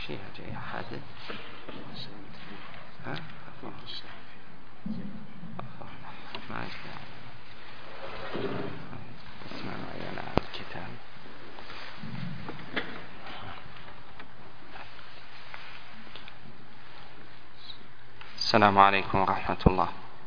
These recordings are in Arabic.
شيء جاي حادث ما أجل اسمع معي أنا الكتاب. السلام عليكم ورحمة الله.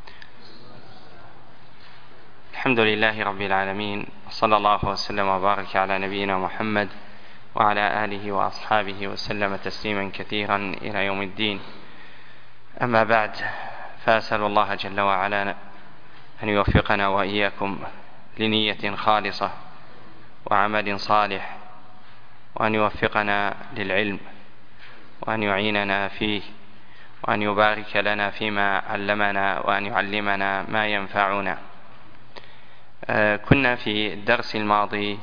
الحمد لله رب العالمين، صلى الله وسلم وبارك على نبينا محمد وعلى آله وأصحابه وسلم تسليما كثيرا إلى يوم الدين. أما بعد، فأسأل الله جل وعلا أن يوفقنا وإياكم لنية خالصة وعمل صالح، وأن يوفقنا للعلم، وأن يعيننا فيه، وأن يبارك لنا فيما علمنا، وأن يعلمنا ما ينفعنا. كنا في الدرس الماضي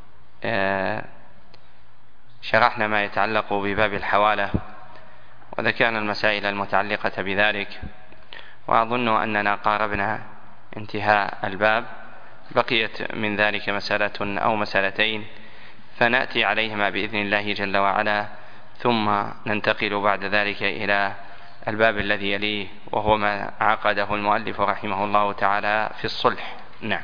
شرحنا ما يتعلق بباب الحوالة، وذكرنا المسائل المتعلقة بذلك، وأظن أننا قاربنا انتهاء الباب. بقيت من ذلك مسألة أو مسألتين فنأتي عليهما بإذن الله جل وعلا، ثم ننتقل بعد ذلك إلى الباب الذي يليه، وهو ما عقده المؤلف رحمه الله تعالى في الصلح. نعم.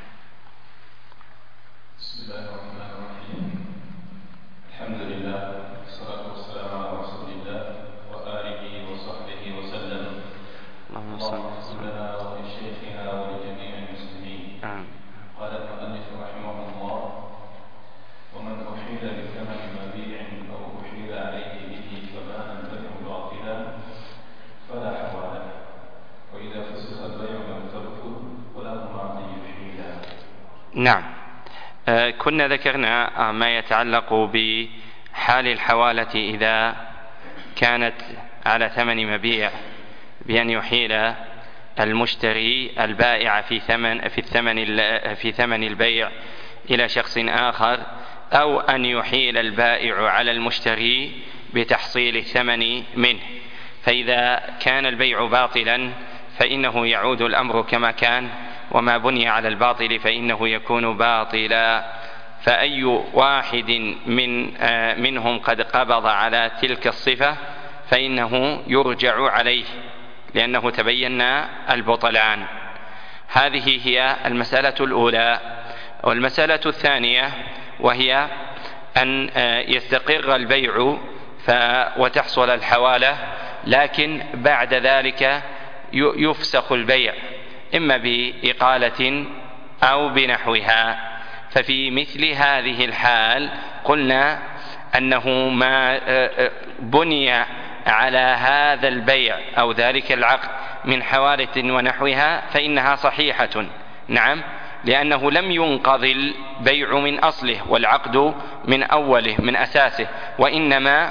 بسم الله الرحمن الرحيم. الحمد لله، والصلاة والسلام على رسول الله وآله وصحبه وسلم. اللهم اغفر لنا ولشيخنا ولجميع المسلمين. قال المؤلف رحمه الله: ومن أحيل بثمن مبيع أو أحيل عليه به فبان البيع باطلا فلا حوالة، وإذا فسخ البيع لم تبطل ولهما أن يحيلا. نعم. كنا ذكرنا ما يتعلق بحال الحوالة إذا كانت على ثمن مبيع، بأن يحيل المشتري البائع في ثمن البيع إلى شخص آخر، أو أن يحيل البائع على المشتري بتحصيل الثمن منه. فإذا كان البيع باطلا فإنه يعود الأمر كما كان، وما بني على الباطل فإنه يكون باطلا. فأي واحد منهم قد قبض على تلك الصفة فإنه يرجع عليه، لأنه تبين البطلان. هذه هي المسألة الأولى. والمسألة الثانية وهي أن يستقر البيع وتحصل الحوالة، لكن بعد ذلك يفسخ البيع إما بإقالة أو بنحوها. ففي مثل هذه الحال قلنا أنه ما بني على هذا البيع أو ذلك العقد من حوالة ونحوها فإنها صحيحة. نعم، لأنه لم ينقض البيع من أصله والعقد من أوله من أساسه، وإنما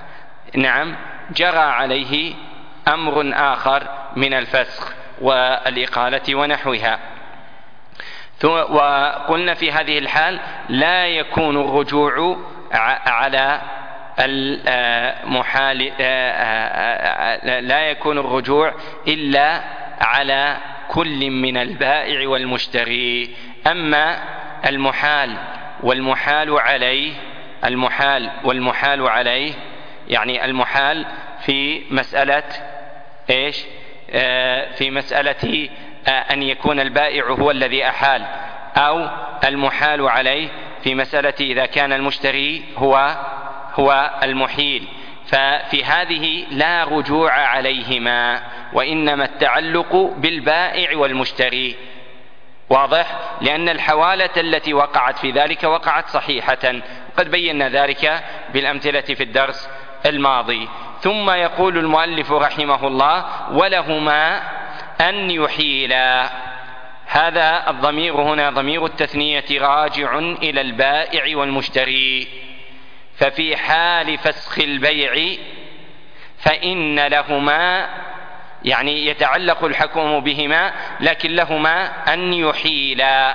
جرى عليه أمر آخر من الفسخ والإقالة ونحوها. وقلنا في هذه الحال لا يكون الرجوع على المحال، لا يكون الرجوع إلا على كل من البائع والمشتري. أما المحال والمحال عليه، يعني المحال في مسألة إيش؟ في مسألة أن يكون البائع هو الذي أحال، أو المحال عليه في مسألة إذا كان المشتري هو المحيل. ففي هذه لا رجوع عليهما، وإنما التعلق بالبائع والمشتري. واضح؟ لأن الحوالة التي وقعت في ذلك وقعت صحيحة، قد بينا ذلك بالأمثلة في الدرس الماضي. ثم يقول المؤلف رحمه الله: ولهما أن يحيلا. هذا الضمير هنا ضمير التثنية راجع إلى البائع والمشتري. ففي حال فسخ البيع فإن لهما، يعني يتعلق الحكم بهما، لكن لهما أن يحيلا.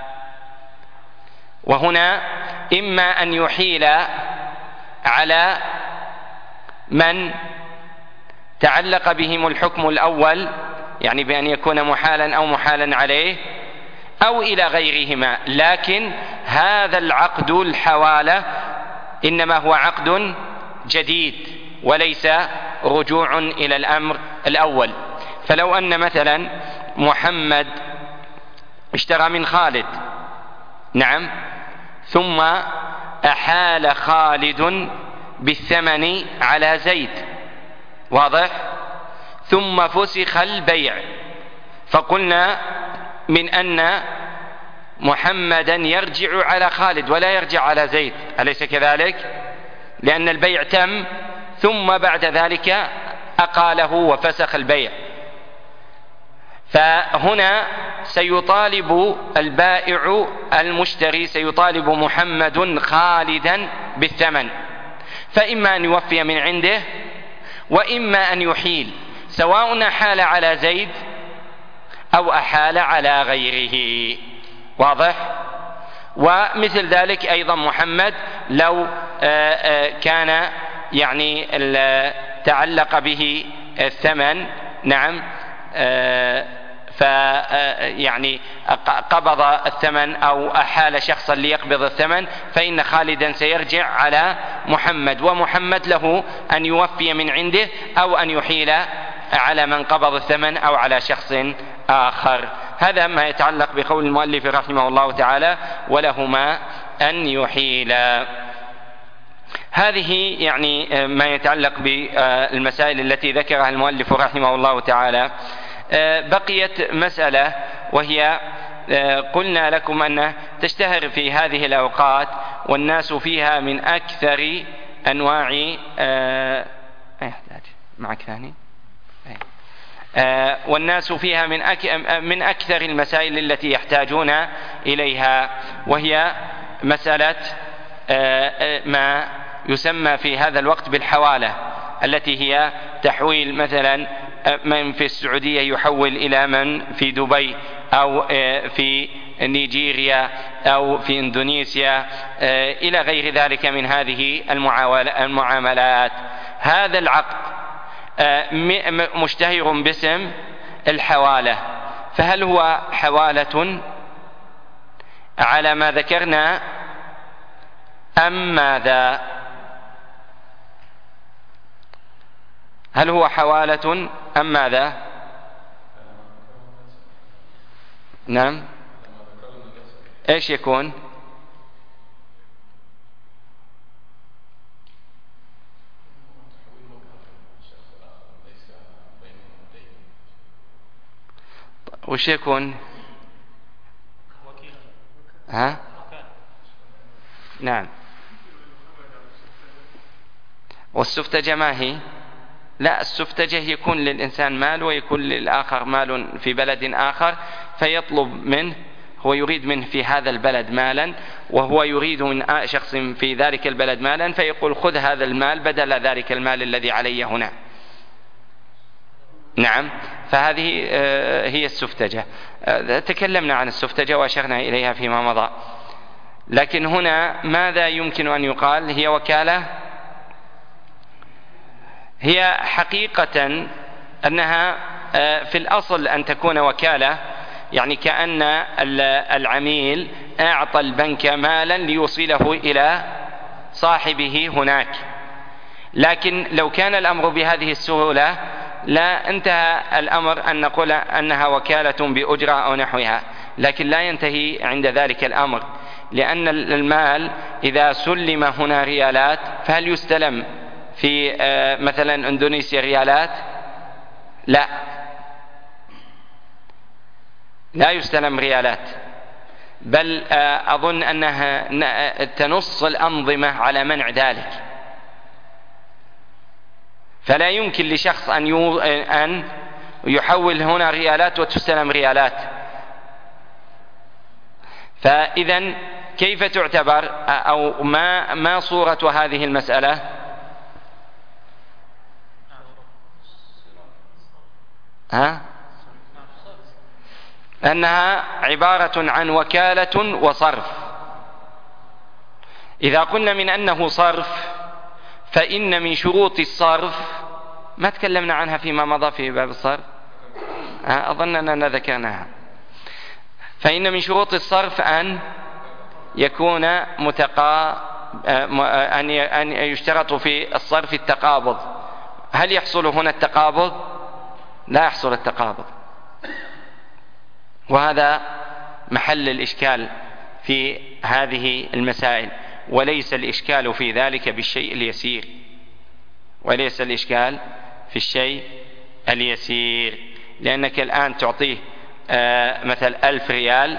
وهنا إما أن يحيل على من تعلق بهم الحكم الأول، يعني بأن يكون محالا أو محالا عليه، أو إلى غيرهما. لكن هذا العقد الحوالة إنما هو عقد جديد، وليس رجوع إلى الأمر الأول. فلو أن مثلا محمد اشترى من خالد، نعم، ثم أحال خالد بالثمن على زيد، واضح، ثم فسخ البيع، فقلنا من أن محمدا يرجع على خالد ولا يرجع على زيد، أليس كذلك؟ لأن البيع تم ثم بعد ذلك أقاله وفسخ البيع. فهنا سيطالب البائع المشتري، سيطالب محمد خالدا بالثمن، فإما أن يوفي من عنده وإما أن يحيل، سواء أحال على زيد أو أحال على غيره، واضح؟ ومثل ذلك أيضا محمد لو كان يعني تعلق به الثمن، نعم، يعني قبض الثمن أو أحال شخصا ليقبض الثمن، فإن خالدا سيرجع على محمد، ومحمد له أن يوفي من عنده أو أن يحيل على من قبض الثمن أو على شخص آخر. هذا ما يتعلق بقول المؤلف رحمه الله تعالى ولهما أن يحيلا. هذه يعني ما يتعلق بالمسائل التي ذكرها المؤلف رحمه الله تعالى. بقيت مسألة وهي قلنا لكم أنها تشتهر في هذه الأوقات والناس فيها من أكثر أنواع معك ثاني والناس فيها من أكثر المسائل التي يحتاجون إليها، وهي مسألة ما يسمى في هذا الوقت بالحوالة، التي هي تحويل مثلا من في السعودية يحول إلى من في دبي أو في نيجيريا أو في إندونيسيا إلى غير ذلك من هذه المعاملات. هذا العقد مشتهر باسم الحوالة، فهل هو حوالة على ما ذكرنا أم ماذا؟ هل هو حوالة أم ماذا؟ نعم، ايش يكون؟ وش يكون؟ ها؟ نعم. والسفتجة ما هي؟ لا، السفتجة يكون للإنسان مال ويكون للآخر مال في بلد آخر، فيطلب منه، هو يريد منه في هذا البلد مالا وهو يريد من شخص في ذلك البلد مالا، فيقول خذ هذا المال بدل ذلك المال الذي علي هنا. نعم، فهذه هي السفتجة. تكلمنا عن السفتجة وأشرنا إليها فيما مضى، لكن هنا ماذا يمكن أن يقال؟ هي وكالة. هي حقيقة أنها في الأصل أن تكون وكالة، يعني كأن العميل أعطى البنك مالا ليوصله إلى صاحبه هناك، لكن لو كان الأمر بهذه السهولة لا انتهى الأمر أن نقول أنها وكالة بأجرة أو نحوها، لكن لا ينتهي عند ذلك الأمر، لأن المال إذا سلم هنا ريالات فهل يستلم في مثلا إندونيسيا ريالات؟ لا يستلم ريالات، بل أظن أنها تنص الأنظمة على منع ذلك، فلا يمكن لشخص أن يحول هنا ريالات وتستلم ريالات. فإذا كيف تعتبر أو ما صورة هذه المسألة؟ أنها عبارة عن وكالة وصرف. إذا قلنا من أنه صرف فإن من شروط الصرف، ما تكلمنا عنها فيما مضى في باب الصرف، أظن أننا ذكرناها، فإن من شروط الصرف أن يكون أن يشترط في الصرف التقابض، هل يحصل هنا التقابض؟ لا يحصل التقابض، وهذا محل الإشكال في هذه المسائل، وليس الإشكال في ذلك بالشيء اليسير، وليس الإشكال في الشيء اليسير، لأنك الآن تعطيه مثل 1000 ريال،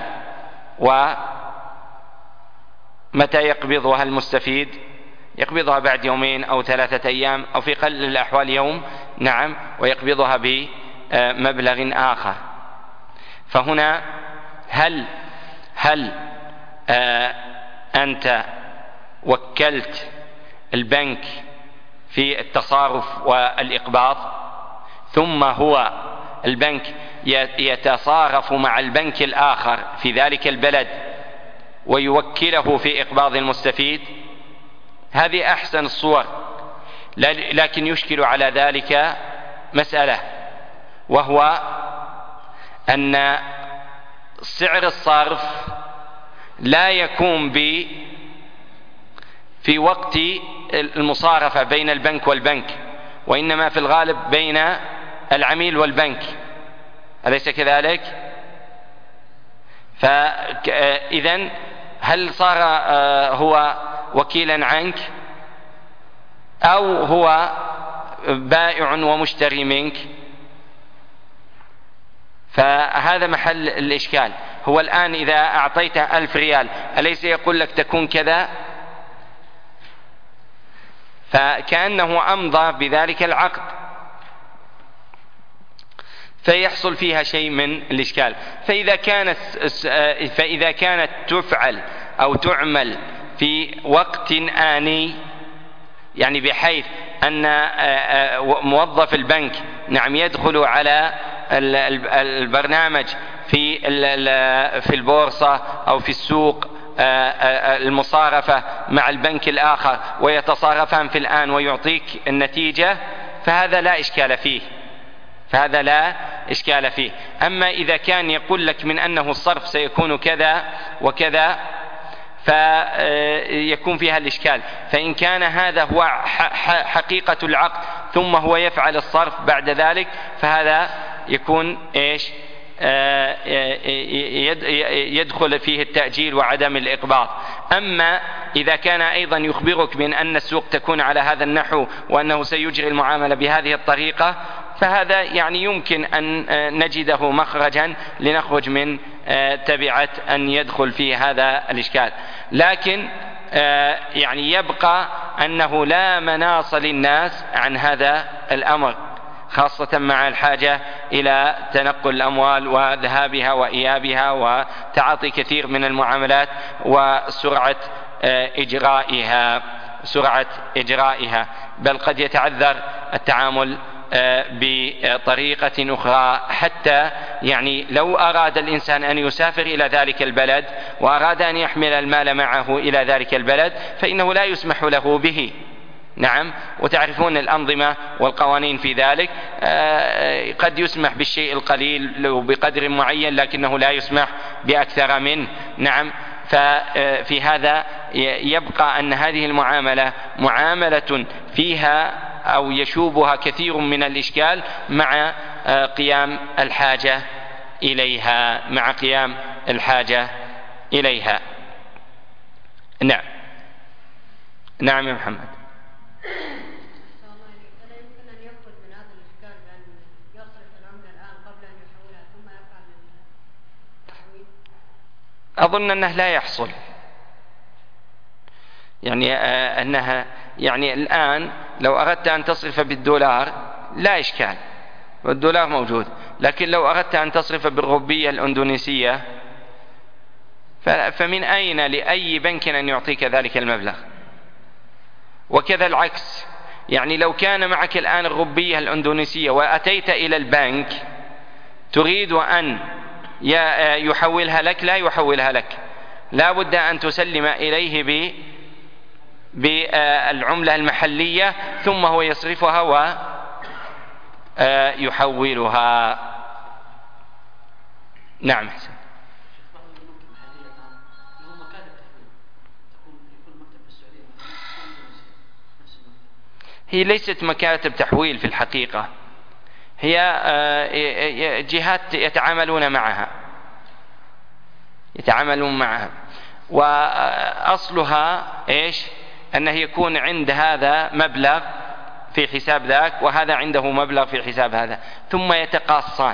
ومتى يقبضها المستفيد؟ يقبضها بعد يومين أو 3 أيام أو في قل الأحوال يوم، نعم، ويقبضها بمبلغ آخر. فهنا هل أنت وكلت البنك في التصارف والإقباض، ثم هو البنك يتصارف مع البنك الآخر في ذلك البلد ويوكله في إقباض المستفيد؟ هذه أحسن الصور، لكن يشكل على ذلك مسألة، وهو أن سعر الصرف لا يكون في وقت المصارفة بين البنك والبنك، وإنما في الغالب بين العميل والبنك، أليس كذلك؟ فإذن هل صار هو وكيلا عنك أو هو بائع ومشتري منك؟ فهذا محل الإشكال. هو الآن إذا أعطيته 1000 ريال أليس يقول لك تكون كذا؟ فكأنه أمضى بذلك العقد، فيحصل فيها شيء من الإشكال. فإذا كانت تفعل أو تعمل في وقت آني، يعني بحيث أن موظف البنك نعم يدخل على البرنامج في البورصة أو في السوق المصارفة مع البنك الآخر ويتصارفان في الآن ويعطيك النتيجة، فهذا لا إشكال فيه، فهذا لا إشكال فيه. أما إذا كان يقول لك من أنه الصرف سيكون كذا وكذا، فيكون فيها الإشكال. فإن كان هذا هو حقيقة العقد ثم هو يفعل الصرف بعد ذلك، فهذا يكون إيش؟ يدخل فيه التأجيل وعدم الإقباض. أما إذا كان أيضا يخبرك من أن السوق تكون على هذا النحو وأنه سيجري المعاملة بهذه الطريقة، فهذا يعني يمكن أن نجده مخرجا لنخرج من تبعة أن يدخل في هذا الإشكال. لكن يعني يبقى أنه لا مناص للناس عن هذا الأمر، خاصة مع الحاجة إلى تنقل الأموال وذهابها وإيابها وتعاطي كثير من المعاملات وسرعة إجرائها، بل قد يتعذر التعامل بطريقة أخرى. حتى يعني لو أراد الإنسان أن يسافر إلى ذلك البلد وأراد أن يحمل المال معه إلى ذلك البلد، فإنه لا يسمح له به، نعم، وتعرفون الأنظمة والقوانين في ذلك، قد يسمح بالشيء القليل وبقدر معين، لكنه لا يسمح بأكثر منه، نعم. ففي هذا يبقى أن هذه المعاملة معاملة فيها أو يشوبها كثير من الإشكال مع قيام الحاجة إليها، نعم. نعم يا محمد. ألا يمكن أن يخرج من هذا الإشكال بأن يصرف العملة الآن قبل أن يحولها ثم يفعل التحويل؟ أظن أنه لا يحصل، يعني أنها يعني الآن لو أردت أن تصرف بالدولار لا إشكال، والدولار موجود، لكن لو أردت أن تصرف بالروبية الأندونيسية فمن أين لأي بنك أن يعطيك ذلك المبلغ؟ وكذا العكس، يعني لو كان معك الآن الروبية الأندونيسية وأتيت إلى البنك تريد أن يحولها لك، لا يحولها لك، لا بد أن تسلم إليه بالعملة المحلية ثم هو يصرفها ويحولها. نعم حسن. هي ليست مكاتب تحويل في الحقيقة، هي جهات يتعاملون معها، وأصلها إيش؟ أنه يكون عند هذا مبلغ في حساب ذاك، وهذا عنده مبلغ في حساب هذا، ثم يتقاصان،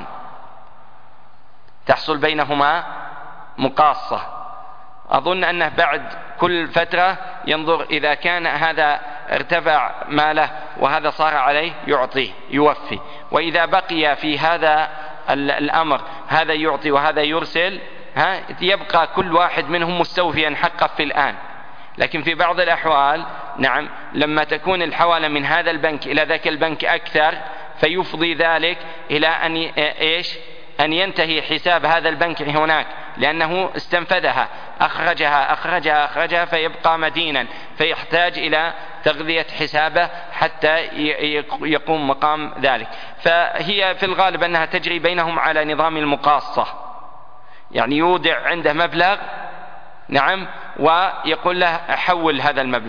تحصل بينهما مقاصة. أظن أنه بعد كل فترة ينظر إذا كان هذا ارتفع ماله وهذا صار عليه يعطيه يوفي، وإذا بقي في هذا الأمر هذا يعطي وهذا يرسل، يبقى كل واحد منهم مستوفيا حقه في الآن. لكن في بعض الأحوال نعم لما تكون الحوالة من هذا البنك إلى ذاك البنك أكثر، فيفضي ذلك إلى أن ينتهي حساب هذا البنك هناك، لأنه استنفذها أخرجها فيبقى مدينا، فيحتاج إلى تغذية حسابه حتى يقوم مقام ذلك. فهي في الغالب أنها تجري بينهم على نظام المقاصة، يعني يودع عنده مبلغ نعم، ويقول له حول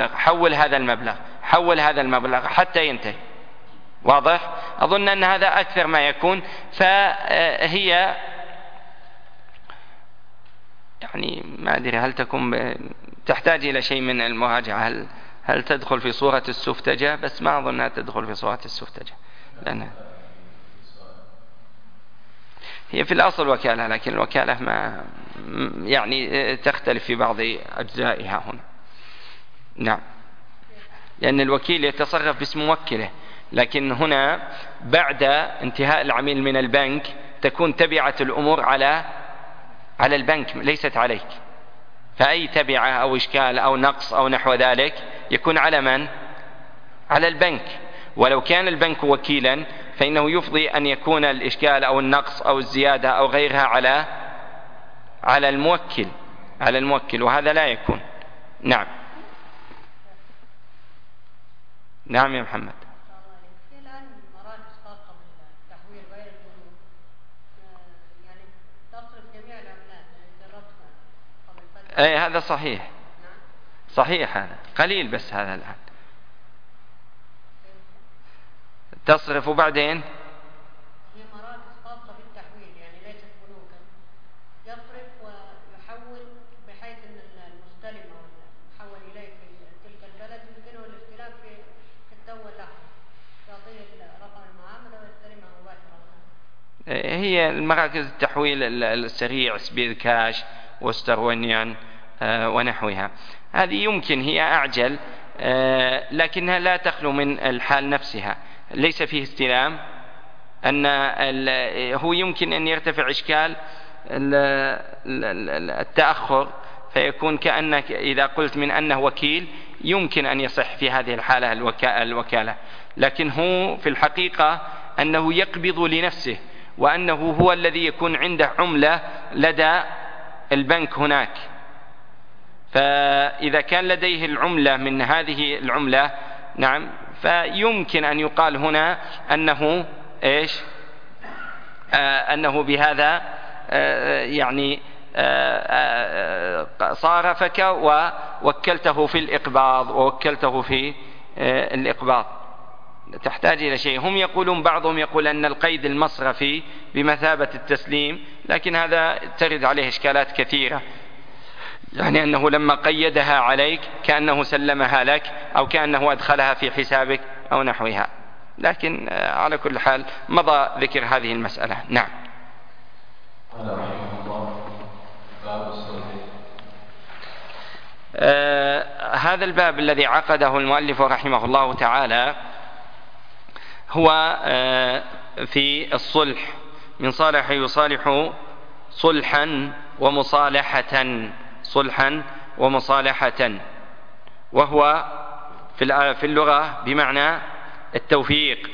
هذا المبلغ حتى ينتهي. واضح؟ أظن أن هذا أكثر ما يكون. فهي يعني ما أدري هل تحتاج إلى شيء من المراجعة، هل تدخل في صورة السفتجة؟ بس ما أظنها تدخل في صورة السفتجة، لأنها هي في الأصل وكالة، لكن الوكالة ما يعني تختلف في بعض أجزائها هنا. نعم، لأن الوكيل يتصرف باسم موكله، لكن هنا بعد انتهاء العميل من البنك تكون تبعة الأمور على البنك ليست عليك، فأي تبعة أو إشكال أو نقص أو نحو ذلك يكون على من؟ على البنك. ولو كان البنك وكيلا فإنه يفضي أن يكون الإشكال أو النقص أو الزيادة أو غيرها على الموكل، وهذا لا يكون. نعم يا محمد. الآن مراكز خاصة بالتحويل غير البنوك، يعني تصرف جميع العملات اللي جربتها قبل فترة. أي هذا صحيح. صحيح، هذا قليل، بس هذا الآن تصرف وبعدين هي مراكز خاصة بالتحويل، يعني ليست بنوكا، يصرف ويحول بحيث أن المستلم أو المحول إليه في تلك البلد يمكنه الاستلام في التو اللحظة، يعطيه رقم المعاملة ويستلمها مباشرة. هي المراكز التحويل السريع، سبيد كاش، وستر ونيان ونحوها، هذه يمكن هي أعجل، لكنها لا تخلو من الحال نفسها، ليس فيه استلام، أن هو يمكن أن يرتفع إشكال التأخر، فيكون كأنك إذا قلت من أنه وكيل يمكن أن يصح في هذه الحالة الوكالة، لكن هو في الحقيقة أنه يقبض لنفسه، وأنه هو الذي يكون عنده عملة لدى البنك هناك، فإذا كان لديه العملة من هذه العملة نعم، فيمكن أن يقال هنا أنه إيش؟ أنه بهذا يعني صارفك ووكلته في الإقباض ووكلته في الإقباض. تحتاج إلى شيء. هم يقولون، بعضهم يقول أن القيد المصرفي بمثابة التسليم، لكن هذا ترد عليه إشكالات كثيرة، يعني أنه لما قيدها عليك كأنه سلمها لك أو كأنه أدخلها في حسابك أو نحوها، لكن على كل حال مضى ذكر هذه المسألة. نعم. قال رحمه الله: باب الصلح. هذا الباب الذي عقده المؤلف رحمه الله تعالى هو في الصلح، من صالح يصالح صلحا ومصالحة، وهو في اللغة بمعنى التوفيق،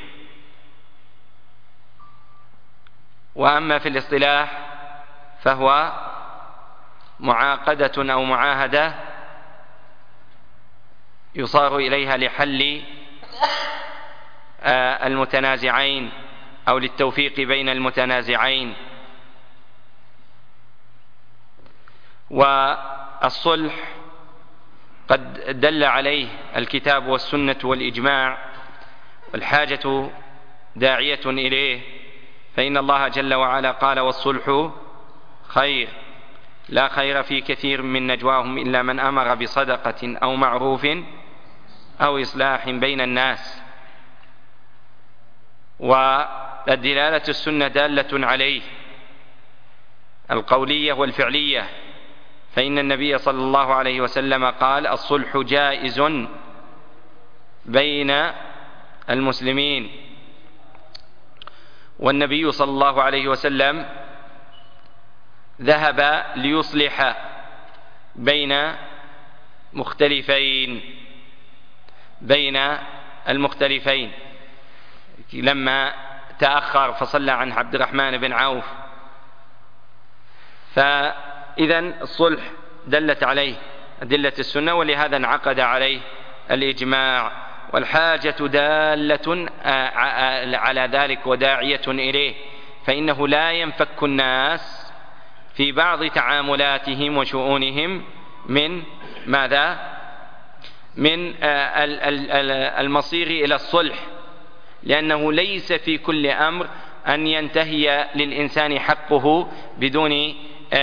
وأما في الاصطلاح فهو معاقدة أو معاهدة يصار إليها لحل المتنازعين أو للتوفيق بين المتنازعين. والصلح قد دل عليه الكتاب والسنة والإجماع، والحاجة داعية إليه، فإن الله جل وعلا قال: والصلح خير، لا خير في كثير من نجواهم إلا من أمر بصدقة أو معروف أو إصلاح بين الناس. والدلالة السنة دالة عليه، القولية والفعلية، فإن النبي صلى الله عليه وسلم قال: الصلح جائز بين المسلمين. والنبي صلى الله عليه وسلم ذهب ليصلح بين المختلفين لما تأخر فصلى عن عبد الرحمن بن عوف. فإذا الصلح دلت عليه أدلة السنة، ولهذا انعقد عليه الإجماع، والحاجة دالة على ذلك وداعية إليه، فإنه لا ينفك الناس في بعض تعاملاتهم وشؤونهم من ماذا؟ من المصير إلى الصلح، لأنه ليس في كل أمر أن ينتهي للإنسان حقه بدون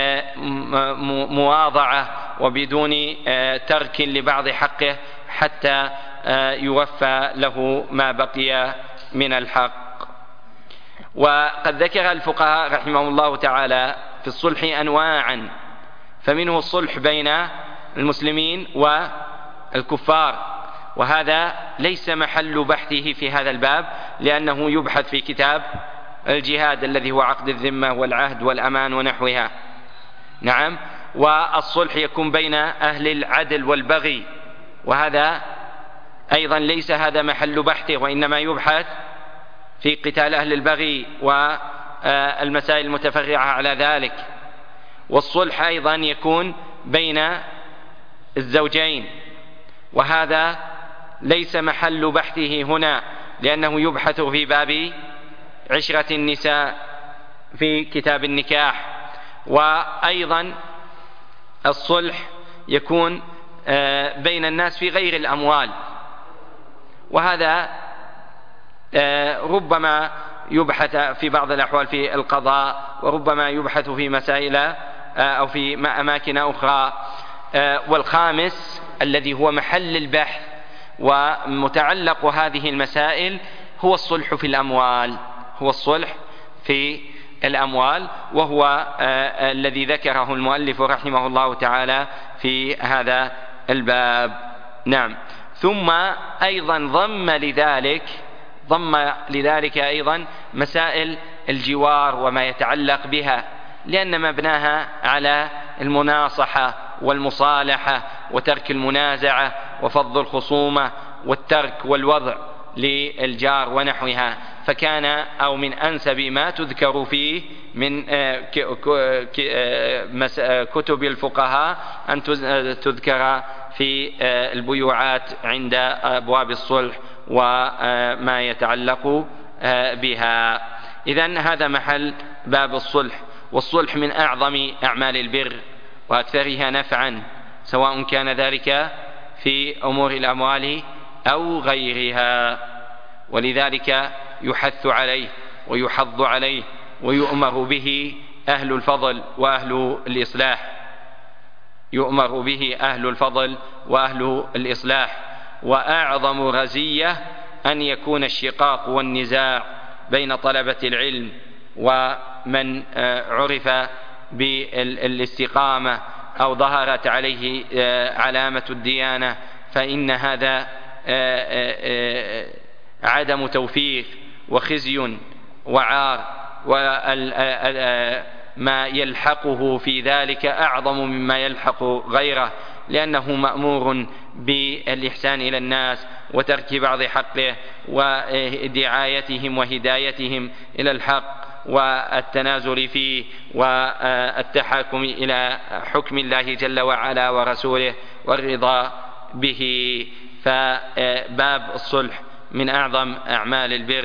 مواضعة وبدون ترك لبعض حقه حتى يوفى له ما بقي من الحق. وقد ذكر الفقهاء رحمهم الله تعالى في الصلح أنواعا، فمنه الصلح بين المسلمين والكفار، وهذا ليس محل بحثه في هذا الباب، لأنه يبحث في كتاب الجهاد الذي هو عقد الذمة والعهد والأمان ونحوها. نعم. والصلح يكون بين أهل العدل والبغي، وهذا أيضا ليس هذا محل بحثه، وإنما يبحث في قتال أهل البغي والمسائل المتفرعة على ذلك. والصلح أيضا يكون بين الزوجين، وهذا ليس محل بحثه هنا، لأنه يبحث في باب عشرة النساء في كتاب النكاح. وأيضا الصلح يكون بين الناس في غير الأموال، وهذا ربما يبحث في بعض الأحوال في القضاء، وربما يبحث في مسائل أو في أماكن أخرى. والخامس الذي هو محل البحث ومتعلق هذه المسائل هو الصلح في الأموال، وهو الذي ذكره المؤلف رحمه الله تعالى في هذا الباب. نعم. ثم أيضا ضم لذلك أيضا مسائل الجوار وما يتعلق بها، لأن مبناها على المناصحة والمصالحة وترك المنازعة وفض الخصومة والترك والوضع للجار ونحوها، فكان أو من أنسب ما تذكر فيه من كتب الفقهاء أن تذكر في البيوعات عند أبواب الصلح وما يتعلق بها. إذن هذا محل باب الصلح. والصلح من أعظم أعمال البر وأكثرها نفعا، سواء كان ذلك في أمور الأموال أو غيرها، ولذلك يحث عليه ويحض عليه ويؤمر به أهل الفضل وأهل الإصلاح. وأعظم رزية أن يكون الشقاق والنزاع بين طلبة العلم ومن عرف بالاستقامة أو ظهرت عليه علامة الديانة، فإن هذا عدم توفيق وخزي وعار، وما يلحقه في ذلك أعظم مما يلحق غيره، لأنه مأمور بالإحسان إلى الناس وترك بعض حقه ودعايتهم وهدايتهم إلى الحق والتنازل فيه والتحاكم إلى حكم الله جل وعلا ورسوله والرضا به. فباب الصلح من أعظم أعمال البر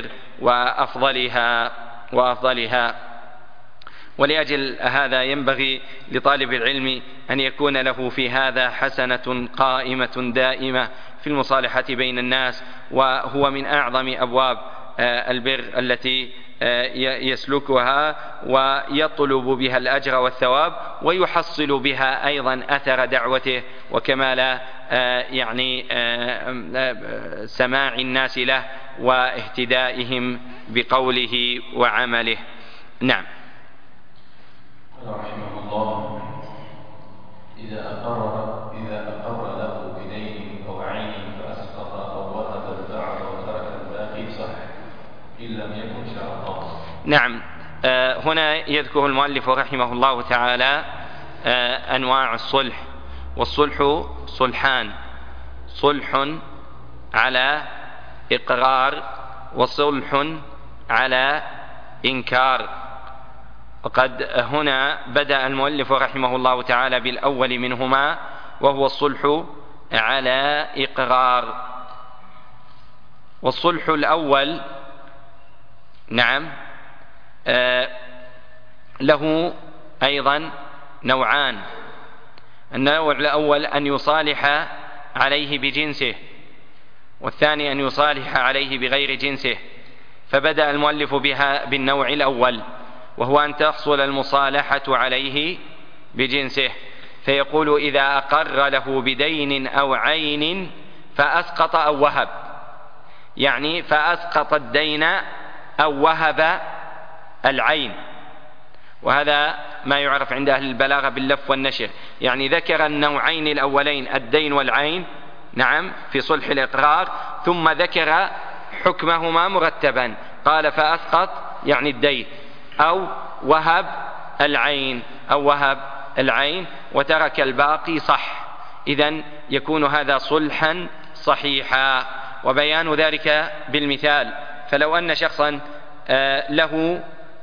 وأفضلها. ولأجل هذا ينبغي لطالب العلم أن يكون له في هذا حسنة قائمة دائمة، في المصالحة بين الناس، وهو من أعظم أبواب البر التي يسلكها ويطلب بها الأجر والثواب، ويحصل بها أيضا أثر دعوته وكمال سماع الناس له واهتدائهم بقوله وعمله. نعم. رحمه الله: إذا أقر له بدين أو عين فأسقط أو وهب البعض وترك الباقي صح إن لم يكن شرطا. نعم. هنا يذكر المؤلف رحمه الله تعالى أنواع الصلح. والصلح صلحان: صلح على إقرار وصلح على إنكار. وقد هنا بدأ المؤلف رحمه الله تعالى بالأول منهما، وهو الصلح على إقرار. والصلح الأول نعم له أيضا نوعان: النوع الأول أن يصالح عليه بجنسه، والثاني أن يصالح عليه بغير جنسه. فبدأ المؤلف بها بالنوع الأول، وهو أن تحصل المصالحة عليه بجنسه، فيقول: إذا أقر له بدين أو عين فأسقط أو وهب، يعني فأسقط الدين أو وهب العين. وهذا ما يعرف عند أهل البلاغة باللف والنشر، يعني ذكر النوعين الأولين الدين والعين نعم في صلح الإقرار، ثم ذكر حكمهما مرتبا، قال فأسقط يعني الدين أو وهب العين وترك الباقي صح. إذن يكون هذا صلحا صحيحا. وبيان ذلك بالمثال: فلو أن شخصا له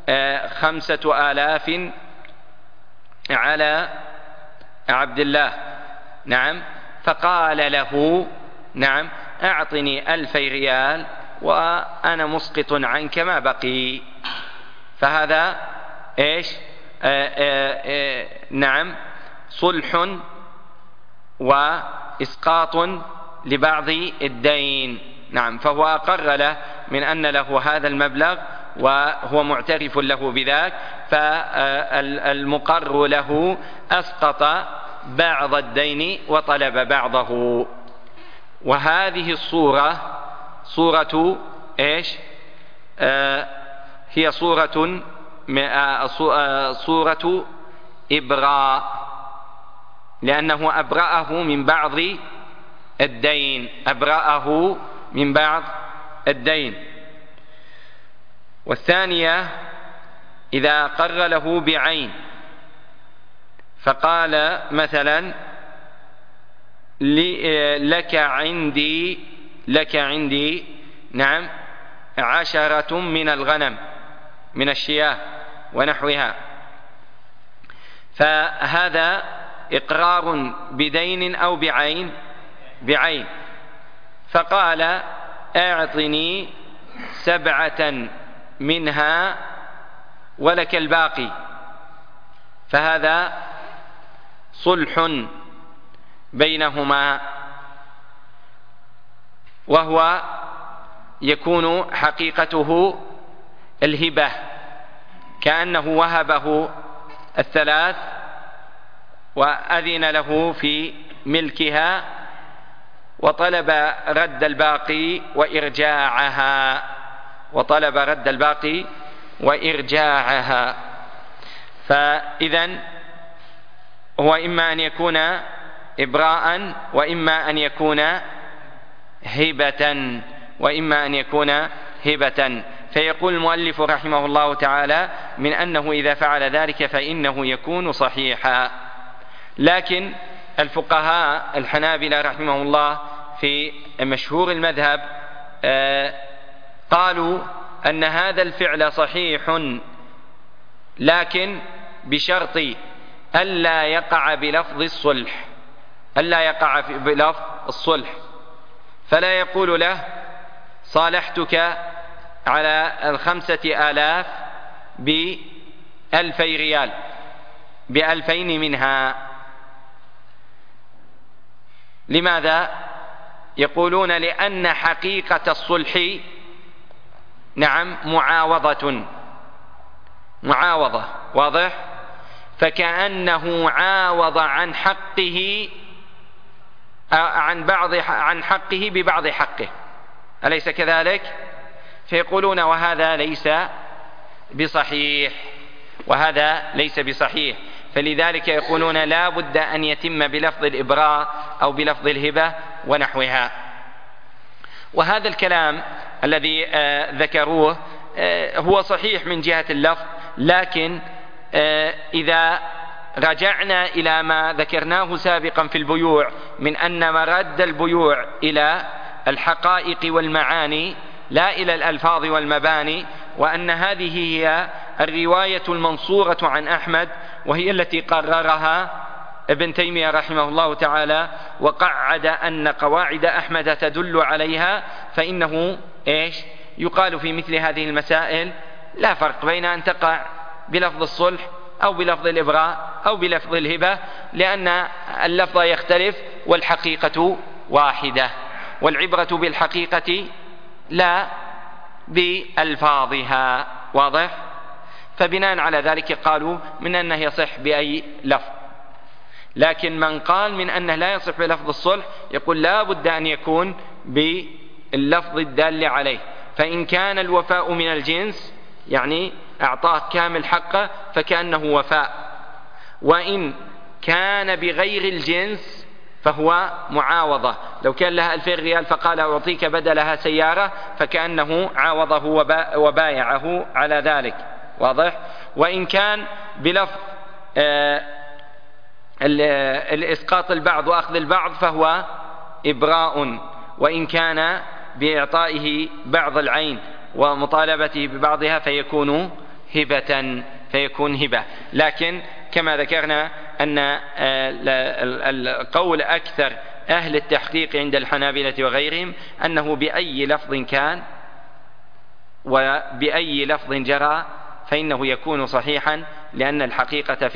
5,000 على عبد الله نعم، فقال له نعم أعطني 2,000 ريال وأنا مسقط عنك ما بقي، فهذا إيش؟ نعم صلح وإسقاط لبعض الدين. نعم، فهو أقر له من أن له هذا المبلغ وهو معترف له بذاك، فالمقر له أسقط بعض الدين وطلب بعضه. وهذه الصورة صورة إيش؟ هي صورة إبراء، لأنه أبرأه من بعض الدين. والثانية إذا أقر له بعين، فقال مثلا: لك عندي نعم 10 من الغنم من الشياه ونحوها، فهذا إقرار بدين أو بعين، فقال: أعطني 7 منها ولك الباقي، فهذا صلح بينهما، وهو يكون حقيقته الهبة، كأنه وهبه 3 وأذن له في ملكها وطلب رد الباقي وإرجاعها. فإذن هو إما أن يكون إبراء وإما أن يكون هبة. فيقول المؤلف رحمه الله تعالى: من أنه إذا فعل ذلك فإنه يكون صحيحا. لكن الفقهاء الحنابلة رحمه الله في مشهور المذهب قالوا أن هذا الفعل صحيح، لكن بشرط ألا يقع بلفظ الصلح، فلا يقول له: صالحتك على 5,000 ب2,000 ريال ب2,000 منها. لماذا؟ يقولون لأن حقيقة الصلح نعم معاوضة، واضح؟ فكأنه عاوض عن حقه عن حقه ببعض حقه، أليس كذلك؟ فيقولون وهذا ليس بصحيح، فلذلك يقولون لا بد أن يتم بلفظ الإبراء أو بلفظ الهبة ونحوها. وهذا الكلام الذي ذكروه هو صحيح من جهة اللفظ، لكن إذا رجعنا إلى ما ذكرناه سابقا في البيوع من أن مرد البيوع إلى الحقائق والمعاني لا إلى الألفاظ والمباني، وأن هذه هي الرواية المنصورة عن أحمد، وهي التي قررها ابن تيمية رحمه الله تعالى، وقعد أن قواعد أحمد تدل عليها، فإنه يقال في مثل هذه المسائل لا فرق بين أن تقع بلفظ الصلح أو بلفظ الإبراء أو بلفظ الهبة، لأن اللفظ يختلف والحقيقة واحدة، والعبرة بالحقيقة لا بألفاظها، واضح؟ فبناء على ذلك قالوا من أنه يصح بأي لفظ، لكن من قال من أنه لا يصح بلفظ الصلح يقول لا بد أن يكون باللفظ الدال عليه، فإن كان الوفاء من الجنس يعني أعطاه كامل حقه فكأنه وفاء، وإن كان بغير الجنس فهو معاوضة، لو كان لها 2000 ريال فقال أعطيك بدلها سيارة فكأنه عاوضه وبايعه على ذلك، واضح؟ وإن كان بلفظ الإسقاط البعض وأخذ البعض فهو إبراء، وإن كان بإعطائه بعض العين ومطالبته ببعضها فيكون هبة. لكن كما ذكرنا أن القول أكثر أهل التحقيق عند الحنابلة وغيرهم أنه بأي لفظ كان وبأي لفظ جرى فإنه يكون صحيحا، لأن الحقيقة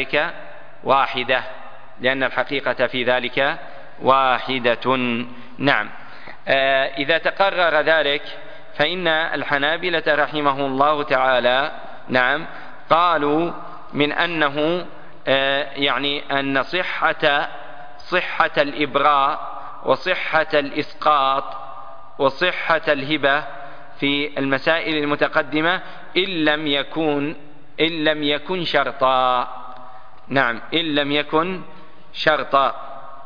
في ذلك واحدة. نعم. إذا تقرر ذلك فإن الحنابلة رحمه الله تعالى نعم قالوا من أنه يعني أن صحة الإبراء وصحة الإسقاط وصحة الهبة في المسائل المتقدمة إن لم يكن شرطا. نعم، إن لم يكن شرطا،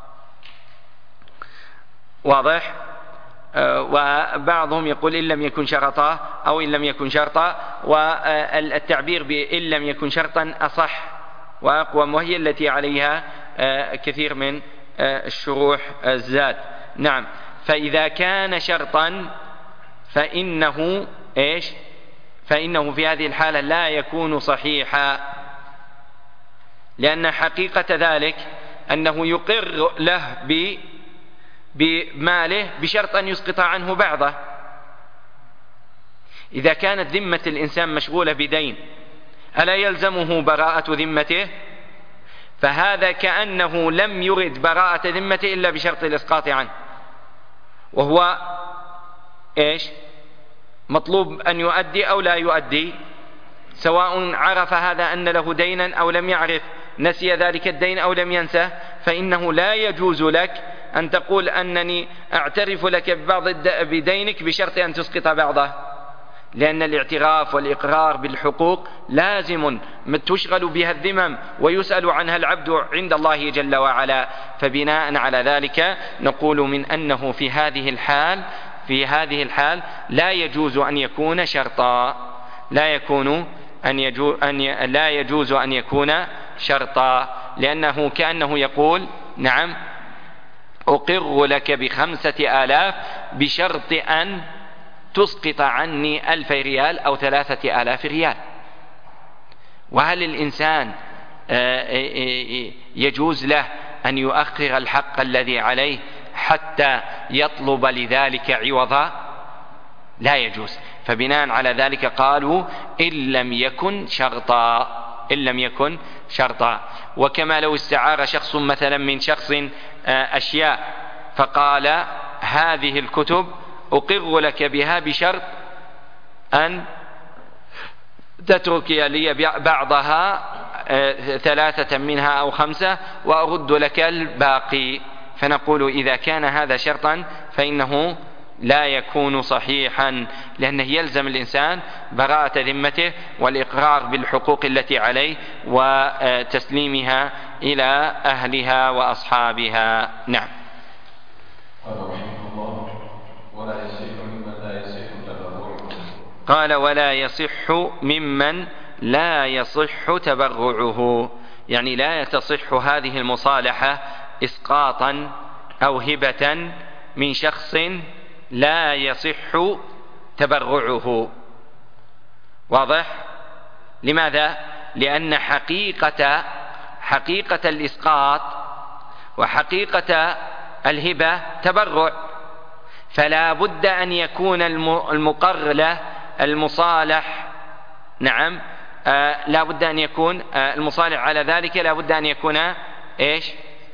واضح؟ وبعضهم يقول إن لم يكن شرطا أو إن لم يكن شرطا، والتعبير بإن لم يكن شرطا أصح وأقوم، وهي التي عليها كثير من الشروح الزاد. نعم، فإذا كان شرطا فإنه في هذه الحالة لا يكون صحيحا، لأن حقيقة ذلك أنه يقر له بماله بشرط أن يسقط عنه بعضه. إذا كانت ذمة الإنسان مشغولة بدين ألا يلزمه براءة ذمته؟ فهذا كأنه لم يرد براءة ذمته إلا بشرط الإسقاط عنه، وهو مطلوب أن يؤدي أو لا يؤدي، سواء عرف هذا أن له دينا أو لم يعرف، نسي ذلك الدين أو لم ينسه، فإنه لا يجوز لك أن تقول أنني أعترف لك بدينك بشرط أن تسقط بعضه، لأن الاعتراف والإقرار بالحقوق لازم تشغل بها الذمم ويسأل عنها العبد عند الله جل وعلا. فبناء على ذلك نقول من أنه في هذه الحال لا يجوز أن يكون شرطا، لا يجوز أن يكون شرطا، لأنه كأنه يقول نعم أقر لك ب5,000 بشرط أن تسقط عني 2,000 ريال أو 3,000 ريال. وهل الإنسان يجوز له أن يؤخر الحق الذي عليه حتى يطلب لذلك عوضا؟ لا يجوز. فبناء على ذلك قالوا إن لم يكن شرطا. وكما لو استعار شخص مثلا من شخص أشياء فقال هذه الكتب أقر لك بها بشرط أن تترك لي بعضها 3 منها أو 5 وأرد لك الباقي. فنقول إذا كان هذا شرطا فإنه لا يكون صحيحا، لأنه يلزم الإنسان براءة ذمته والإقرار بالحقوق التي عليه وتسليمها إلى أهلها وأصحابها. نعم. قال ولا يصح ممن لا يصح تبرعه، يعني لا تصح هذه المصالحة إسقاطا أو هبة من شخص لا يصح تبرعه. واضح؟ لماذا؟ لأن حقيقة الإسقاط وحقيقة الهبة تبرع، فلا بد أن يكون المقر له المصالح، نعم، لا بد أن يكون المصالح على ذلك، لا بد أن يكون إيش؟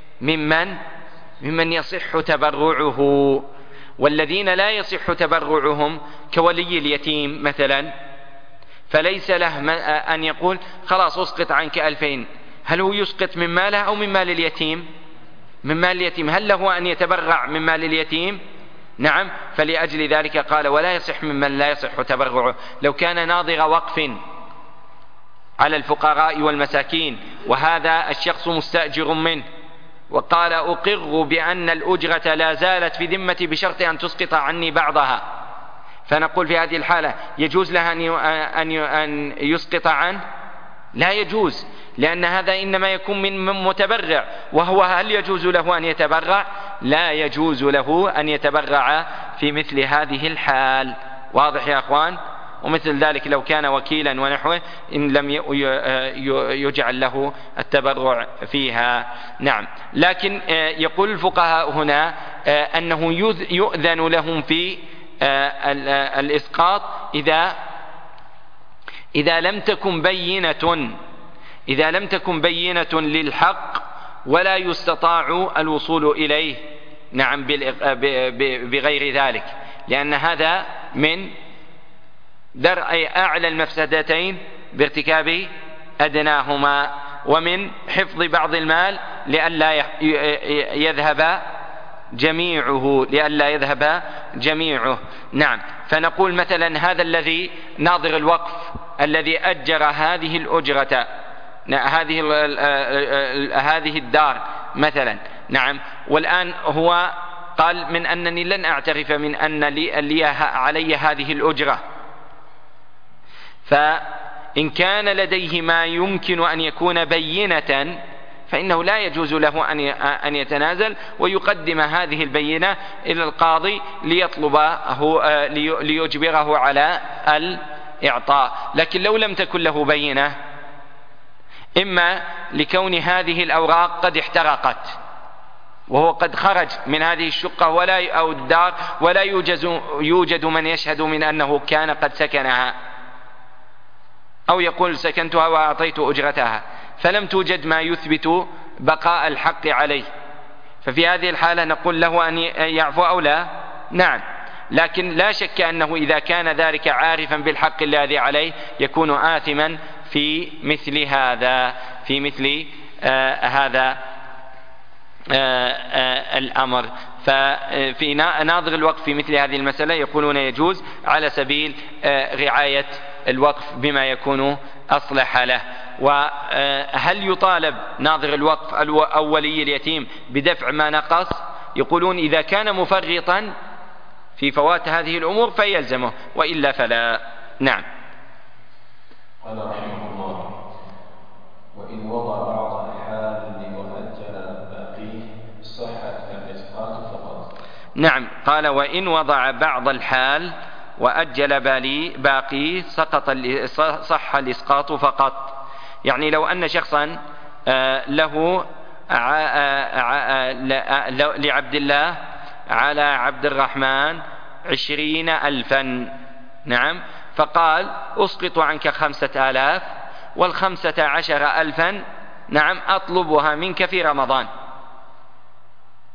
ممن يصح تبرعه. والذين لا يصح تبرعهم كولي اليتيم مثلا، فليس له أن يقول خلاص أسقط عنك 2000. هل هو يسقط من ماله أو من مال اليتيم؟ من مال اليتيم. هل له أن يتبرع من مال اليتيم؟ نعم. فلأجل ذلك قال ولا يصح ممن لا يصح تبرعه. لو كان ناظر وقف على الفقراء والمساكين وهذا الشخص مستأجر منه وقال أقر بأن الأجرة لا زالت في ذمتي بشرط أن تسقط عني بعضها، فنقول في هذه الحالة يجوز له أن يسقط عنه؟ لا يجوز، لأن هذا إنما يكون من متبرع، وهو هل يجوز له أن يتبرع؟ لا يجوز له أن يتبرع في مثل هذه الحال. واضح يا أخوان؟ ومثل ذلك لو كان وكيلا ونحوه إن لم يجعل له التبرع فيها. نعم. لكن يقول الفقهاء هنا أنه يؤذن لهم في الإسقاط إذا لم تكن بينة للحق ولا يستطاع الوصول إليه، نعم، بغير ذلك، لأن هذا من درء أعلى المفسدتين بارتكاب أدناهما، ومن حفظ بعض المال لئلا يذهب جميعه. نعم. فنقول مثلا هذا الذي ناظر الوقف الذي أجر هذه الأجرة، هذه الدار مثلا، نعم، والآن هو قال من أنني لن أعترف من أن لي علي هذه الأجرة، فإن كان لديه ما يمكن أن يكون بينة فإنه لا يجوز له أن يتنازل ويقدم هذه البينة إلى القاضي ليجبره على الإعطاء. لكن لو لم تكن له بينة، إما لكون هذه الأوراق قد احترقت وهو قد خرج من هذه الشقة أو الدار ولا يوجد من يشهد من أنه كان قد سكنها، أو يقول سكنتها وأعطيت أجرتها فلم توجد ما يثبت بقاء الحق عليه، ففي هذه الحالة نقول له أن يعفو أو لا؟ نعم. لكن لا شك أنه إذا كان ذلك عارفا بالحق الذي عليه يكون آثما في مثل هذا الأمر. ففي ناظر الوقف في مثل هذه المسألة يقولون يجوز على سبيل رعاية الوقف بما يكون أصلح له. وهل يطالب ناظر الوقف أو ولي اليتيم بدفع ما نقص؟ يقولون إذا كان مفرطا في فوات هذه الأمور فيلزمه، وإلا فلا. نعم. قال رحمه الله: وإن وضع بعض الحال وأجل باقيه صحت الإسقاط فقط. نعم. قال وإن وضع بعض الحال وأجل باقيه صح الإسقاط فقط. يعني لو أن شخصا له لعبد الله على عبد الرحمن 20,000، نعم، فقال أسقط عنك 5,000 وال15,000 نعم أطلبها منك في رمضان،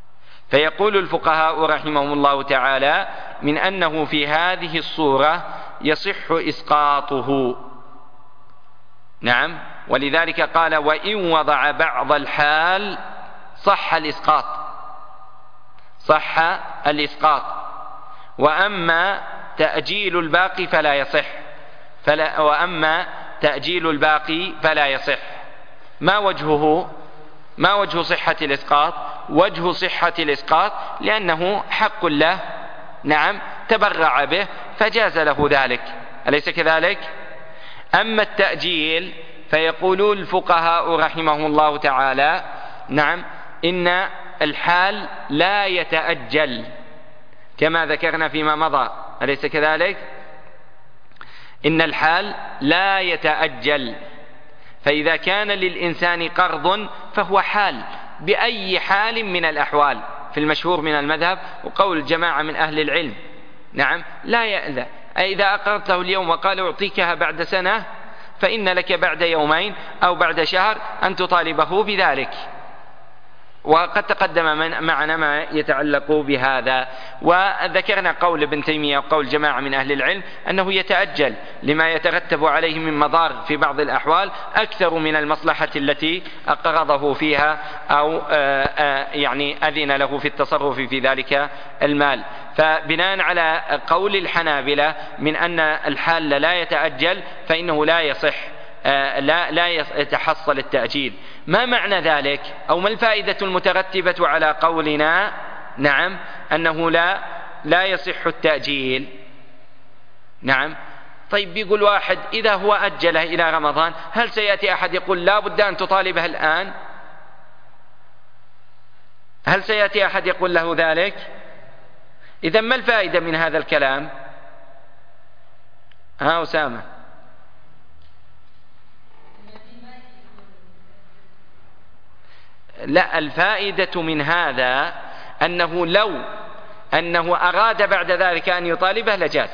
فيقول الفقهاء رحمهم الله تعالى من أنه في هذه الصورة يصح إسقاطه. نعم، ولذلك قال وإن وضع بعض الحال صح الإسقاط، صح الإسقاط. وأما تأجيل الباقي فلا يصح، وأما تأجيل الباقي فلا يصح. ما وجه صحة الإسقاط؟ وجه صحة الإسقاط لأنه حق له، نعم، تبرع به فجاز له ذلك، أليس كذلك؟ أما التأجيل فيقول الفقهاء رحمهم الله تعالى نعم إن الحال لا يتأجل كما ذكرنا فيما مضى، أليس كذلك؟ إن الحال لا يتأجل، فإذا كان للإنسان قرض فهو حال بأي حال من الأحوال في المشهور من المذهب وقول جماعة من أهل العلم. نعم، لا يأذى، إذا أقرضته اليوم وقال أعطيكها بعد سنة فإن لك بعد يومين أو بعد شهر أن تطالبه بذلك. وقد تقدم معنا ما يتعلق بهذا، وذكرنا قول ابن تيمية وقول جماعة من أهل العلم أنه يتأجل لما يترتب عليه من مضار في بعض الأحوال أكثر من المصلحة التي أقرضه فيها أو يعني أذن له في التصرف في ذلك المال. فبناء على قول الحنابلة من أن الحال لا يتأجل فإنه لا يصح، لا يتحصل التأجيل. ما معنى ذلك أو ما الفائدة المترتبة على قولنا نعم أنه لا يصح التأجيل؟ نعم، طيب بيقول واحد إذا هو أجله إلى رمضان هل سيأتي أحد يقول لا بد أن تطالبه الآن؟ هل سيأتي أحد يقول له ذلك؟ إذن ما الفائدة من هذا الكلام؟ أسامة. لا، الفائدة من هذا أنه لو أنه أراد بعد ذلك أن يطالبه لجاز.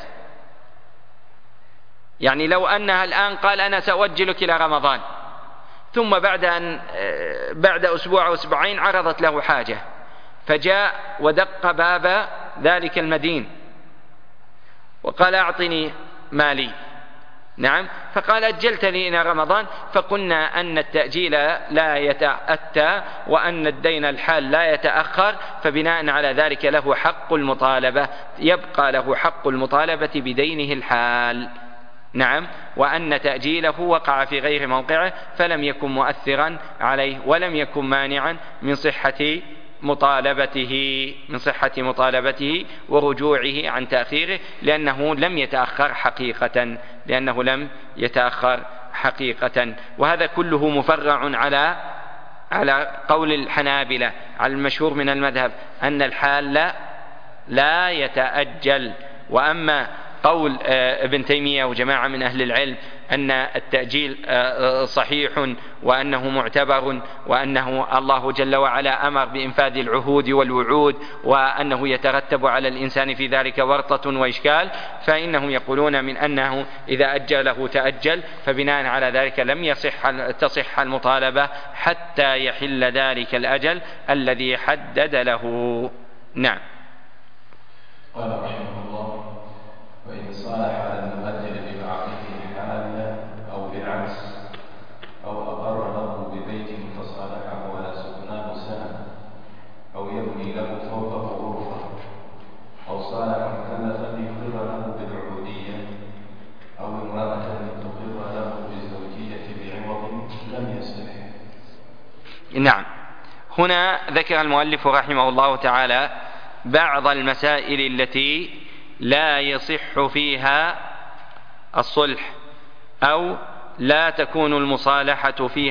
يعني لو أنها الآن قال أنا سأؤجلك إلى رمضان، ثم بعد أسبوع أو أسبوعين عرضت له حاجة فجاء ودق باب ذلك المدين وقال أعطني مالي، نعم، فقال أجلتني إلى رمضان، فقلنا أن التأجيل لا يتأتى وأن الدين الحال لا يتأخر، فبناء على ذلك له حق المطالبة، يبقى له حق المطالبة بدينه الحال. نعم، وأن تأجيله وقع في غير موقعه فلم يكن مؤثرا عليه ولم يكن مانعا من صحة مطالبته ورجوعه عن تأخيره، لأنه لم يتأخر حقيقة. وهذا كله مفرع على قول الحنابلة على المشهور من المذهب أن الحال لا يتأجل. وأما قول ابن تيمية وجماعة من أهل العلم أن التأجيل صحيح وأنه معتبر وأنه الله جل وعلا أمر بإنفاذ العهود والوعود وأنه يترتب على الإنسان في ذلك ورطة وإشكال، فإنهم يقولون من أنه إذا أجله تأجل، فبناء على ذلك لم تصح المطالبة حتى يحل ذلك الأجل الذي حدد له. نعم. قال رحمه الله: وإن صالح على المؤجل ببعضه حالا أو بالعكس، أو أقر له ببيت فصالحه ولا سكناه سنة، أو يبني له فوقه غرفة، أو صالح مكلفا يقر له بالعبودية، أو امرأة تقر له بالزوجية بعوض، لم يصح. نعم، هنا ذكر المؤلف رحمه الله تعالى بعض المسائل التي لا يصح فيها الصلح أو لا تكون المصالحة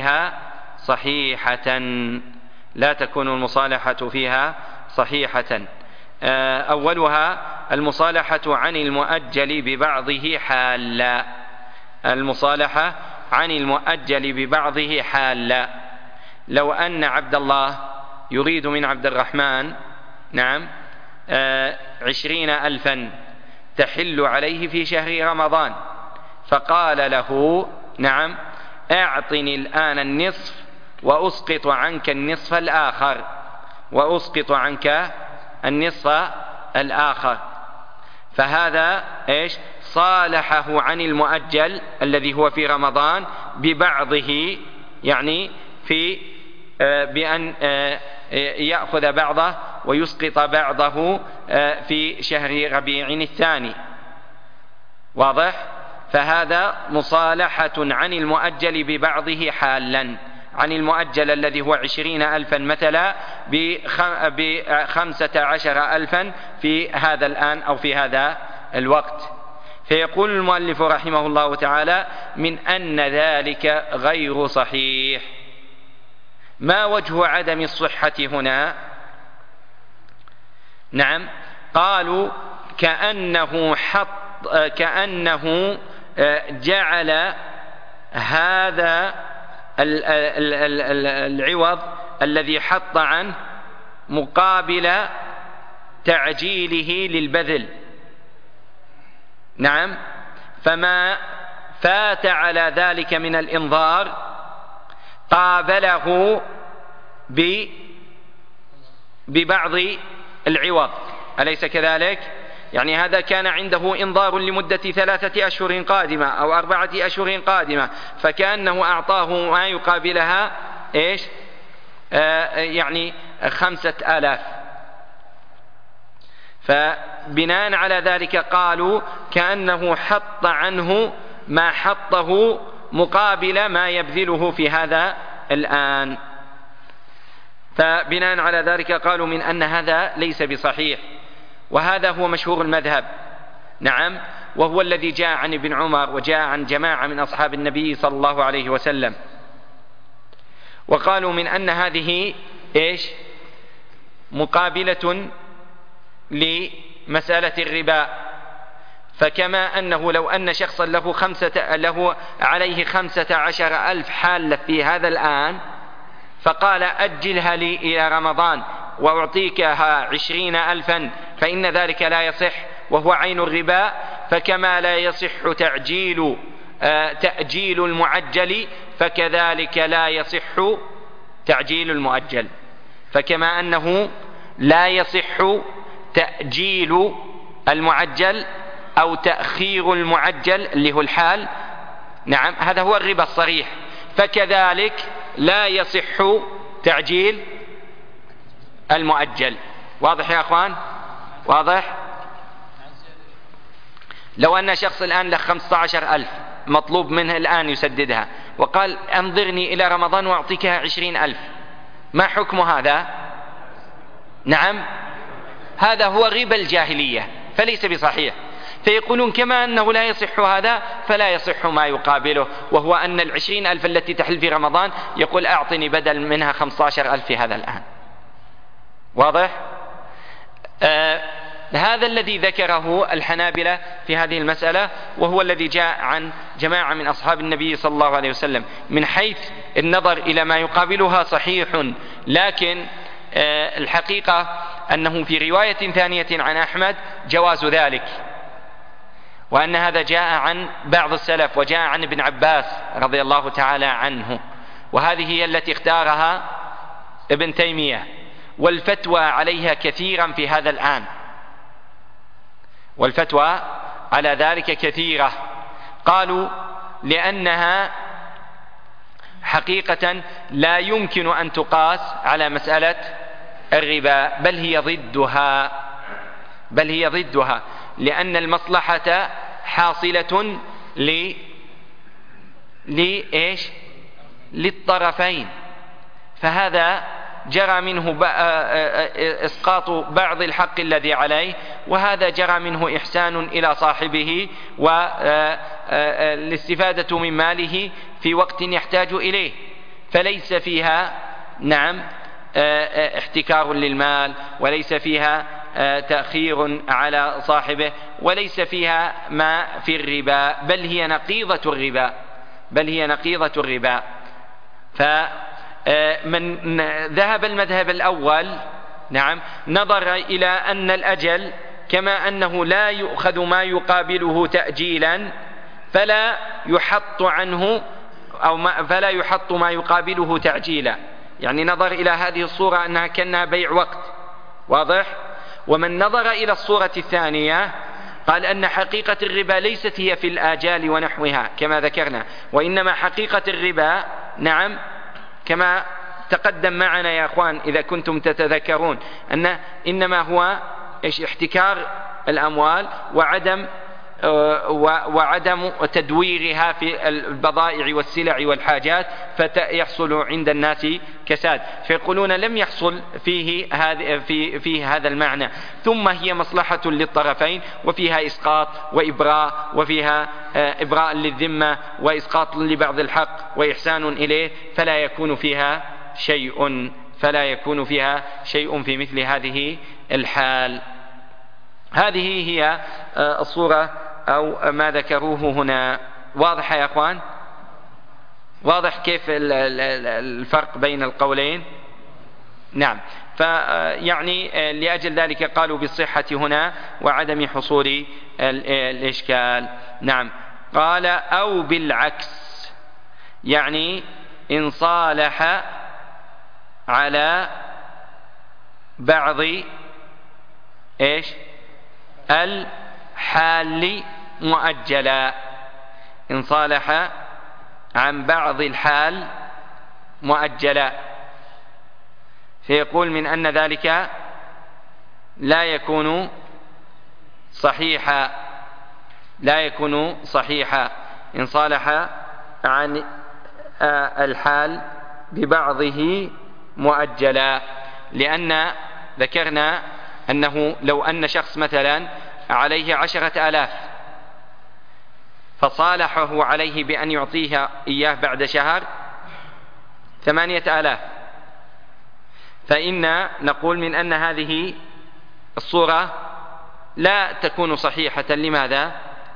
فيها صحيحة. أولها المصالحة عن المؤجل ببعضه حالا. المصالحة عن المؤجل ببعضه حالا. لو أن عبد الله يريد من عبد الرحمن 20,000 تحل عليه في شهر رمضان، فقال له أعطني الآن النصف وأسقط عنك النصف الآخر، وأسقط عنك النصف الآخر. فهذا إيش؟ صالحه عن المؤجل الذي هو في رمضان ببعضه، يعني في بأن يأخذ بعضه ويسقط بعضه في شهر ربيع الثاني. واضح؟ فهذ مصالحة عن المؤجل ببعضه حالا، عن المؤجل الذي هو 20,000 مثلا ب15,000 في هذا الآن أو في هذا الوقت. فيقول المؤلف رحمه الله تعالى: من أن ذلك غير صحيح. ما وجه عدم الصحة هنا؟ نعم، قالوا كأنه جعل هذا العوض الذي حط عنه مقابل تعجيله للبذل. نعم، فما فات على ذلك من الإنظار قابله ببعض العوض، أليس كذلك؟ يعني هذا كان عنده إنظار لمدة 3 أشهر قادمة أو 4 أشهر قادمة، فكأنه أعطاه ما يقابلها إيش؟ يعني 5,000. فبناء على ذلك قالوا كأنه حط عنه ما حطه مقابل ما يبذله في هذا الآن. فبناء على ذلك قالوا من أن هذا ليس بصحيح، وهذا هو مشهور المذهب. نعم، وهو الذي جاء عن ابن عمر وجاء عن جماعة من أصحاب النبي صلى الله عليه وسلم. وقالوا من أن هذه إيش؟ مقابلة لمسألة الربا. فكما أنه لو أن شخصا له عليه 15,000 حالة في هذا الآن، فقال أجلها لي إلى رمضان وأعطيكها 20,000، فإن ذلك لا يصح وهو عين الربا. فكما لا يصح تأجيل المعجل، فكذلك لا يصح تعجيل المؤجل. فكما أنه لا يصح تأجيل المعجل أو تأخير المعجل اللي هو الحال، نعم، هذا هو الربا الصريح، فكذلك لا يصح تعجيل المؤجل. واضح يا أخوان؟ واضح؟ لو أن شخص الآن له 15,000 مطلوب منه الآن يسددها، وقال أنظرني إلى رمضان وأعطيكها 20,000، ما حكم هذا؟ نعم، هذا هو ربا الجاهلية، فليس بصحيح. فيقولون كما أنه لا يصح هذا فلا يصح ما يقابله، وهو أن 20,000 التي تحل في رمضان يقول أعطني بدل منها 15,000 في هذا الآن. واضح؟ هذا الذي ذكره الحنابلة في هذه المسألة، وهو الذي جاء عن جماعة من أصحاب النبي صلى الله عليه وسلم. من حيث النظر إلى ما يقابلها صحيح، لكن الحقيقة أنه في رواية ثانية عن أحمد جواز ذلك، وأن هذا جاء عن بعض السلف وجاء عن ابن عباس رضي الله تعالى عنه، وهذه هي التي اختارها ابن تيمية، والفتوى عليها كثيرا في هذا الآن، والفتوى على ذلك كثيرة. قالوا لأنها حقيقة لا يمكن أن تقاس على مسألة الربا، بل هي ضدها، لأن المصلحة حاصلة لإيش؟ للطرفين. فهذا جرى منه إسقاط بعض الحق الذي عليه، وهذا جرى منه إحسان إلى صاحبه والاستفادة من ماله في وقت يحتاج إليه، فليس فيها نعم احتكار للمال، وليس فيها تأخير على صاحبه، وليس فيها ما في الربا، بل هي نقيضة الربا. فمن ذهب المذهب الأول نعم نظر إلى أن الأجل كما أنه لا يؤخذ ما يقابله تأجيلا، فلا يحط عنه فلا يحط ما يقابله تعجيلا، يعني نظر إلى هذه الصورة أنها كأنها بيع وقت، واضح؟ ومن نظر إلى الصورة الثانية قال أن حقيقة الربا ليست هي في الآجال ونحوها كما ذكرنا، وإنما حقيقة الربا نعم كما تقدم معنا يا أخوان إذا كنتم تتذكرون أن إنما هو احتكار الأموال وعدم تدويرها في البضائع والسلع والحاجات، فيحصل عند الناس كساد، فيقولون لم يحصل فيه هذا المعنى، ثم هي مصلحة للطرفين وفيها إسقاط وإبراء، وفيها إبراء للذمة وإسقاط لبعض الحق وإحسان إليه، فلا يكون فيها شيء في مثل هذه الحال. هذه هي الصورة أو ما ذكروه هنا. واضح يا أخوان؟ واضح كيف الفرق بين القولين؟ نعم. فيعني لأجل ذلك قالوا بالصحة هنا وعدم حصول الإشكال. نعم. قال أو بالعكس، يعني إن صالح على بعض الحال مؤجلا، إن صالح عن بعض الحال مؤجلا، فيقول من أن ذلك لا يكون صحيحا إن صالح عن الحال ببعضه مؤجلا، لأن ذكرنا أنه لو أن شخص مثلا عليه 10,000 فصالحه عليه بأن يعطيه إياه بعد شهر 8,000، فإن نقول من أن هذه الصورة لا تكون صحيحة. لماذا؟